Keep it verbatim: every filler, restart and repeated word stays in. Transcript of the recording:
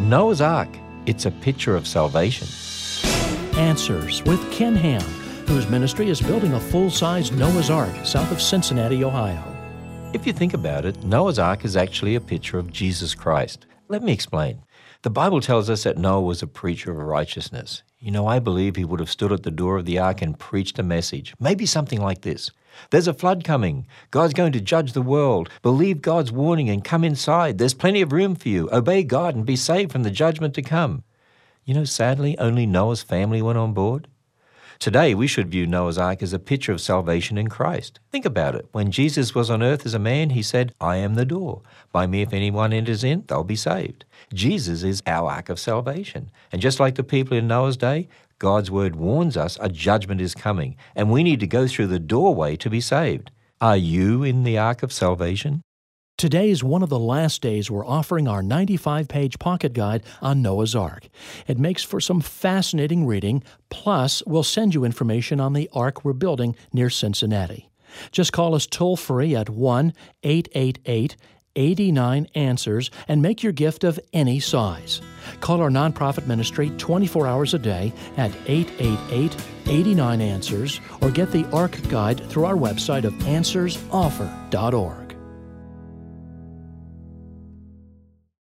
Noah's Ark, it's a picture of salvation. Answers with Ken Ham, whose ministry is building a full-size Noah's Ark south of Cincinnati, Ohio. If you think about it, Noah's Ark is actually a picture of Jesus Christ. Let me explain. The Bible tells us that Noah was a preacher of righteousness. You know, I believe he would have stood at the door of the ark and preached a message, maybe something like this. There's a flood coming. God's going to judge the world. Believe God's warning and come inside. There's plenty of room for you. Obey God and be saved from the judgment to come. You know, sadly, only Noah's family went on board. Today, we should view Noah's Ark as a picture of salvation in Christ. Think about it. When Jesus was on earth as a man, he said, I am the door. By me, if anyone enters in, they'll be saved. Jesus is our ark of salvation. And just like the people in Noah's day, God's word warns us a judgment is coming, and we need to go through the doorway to be saved. Are you in the ark of salvation? Today is one of the last days we're offering our ninety-five page pocket guide on Noah's Ark. It makes for some fascinating reading, plus we'll send you information on the ark we're building near Cincinnati. Just call us toll-free at one eight eight eight, eight nine, answers and make your gift of any size. Call our nonprofit ministry twenty-four hours a day at eight eight eight, eight nine, answers or get the Ark Guide through our website of answers offer dot org.